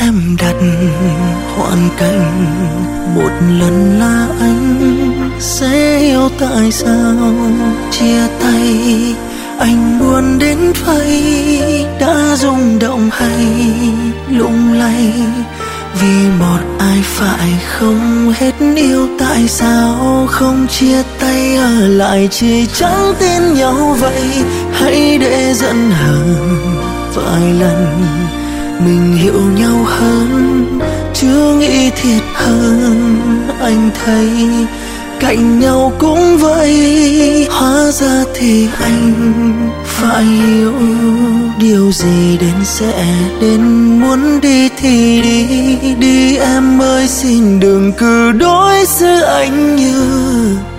em đặt hoàn cảnh một lần là anh sẽ yêu, tại sao chia tay anh buồn đến vậy, đã rung động hay lung lay vì một ai phải không hết yêu, tại sao không chia tay ở lại chỉ chẳng tin nhau vậy, hãy để giận hờn vài lần mình hiểu nhau hơn, chưa nghĩ thiệt hơn. Anh thấy cạnh nhau cũng vậy, hóa ra thì anh phải hiểu điều gì đến sẽ đến, muốn đi thì đi đi em ơi, xin đừng cứ đối xử anh như